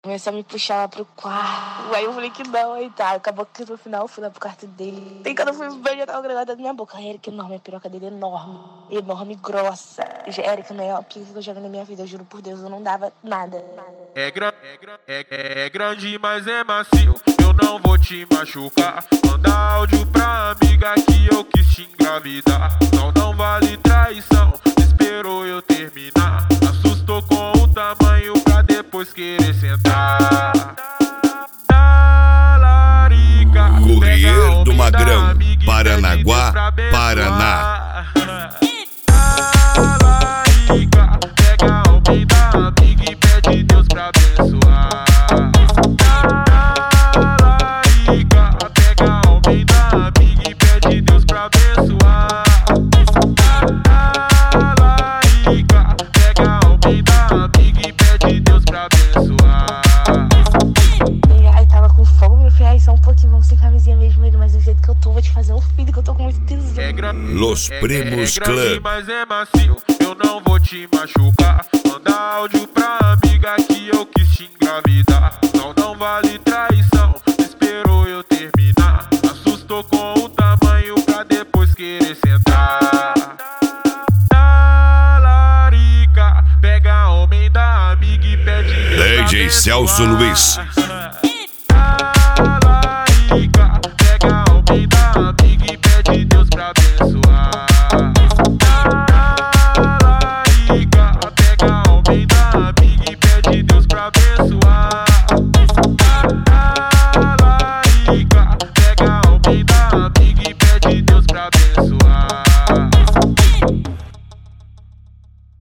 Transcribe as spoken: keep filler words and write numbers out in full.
Começou a me puxar lá pro quarto. Aí eu falei que não, aí tá. Acabou que no final eu fui lá pro quarto dele. Tem quando eu fui ver, já tava gravada na minha boca. A Eric enorme, a piroca dele enorme. Enorme, grossa. Eric, não é a pica que eu jogo na minha vida, eu juro por Deus, eu não dava nada. É, gra é, é, é grande, mas é macio. Eu não vou te machucar. Manda áudio pra amiga que eu quis te engravidar. Não, não vale traição. Esperou eu terminar. Assustou com o tamanho pra depois querer sentar. Correio do Magrão, Paranaguá, Paraná. Pega o bem da amiga e pede Deus pra abençoar. Pega o bem da amiga e pede Deus pra abençoar. Pega o bem da amiga e pede Deus pra abençoar. Ai, tava com fogo, meu filho. Ai, só um pouquinho, vamos sem camisinha mesmo, ele. Mas do jeito que eu tô, vou te fazer um filho, que eu tô com muito tesão. Los Primos é, é, é Club. Mas é macio, eu não vou te machucar. Manda áudio pra amiga que eu quis te engravidar. Não, não vale traição, esperou eu terminar. Assustou com o tamanho pra depois querer sentar. Talarica, pega homem da amiga e pede Deus D J Celso Luiz,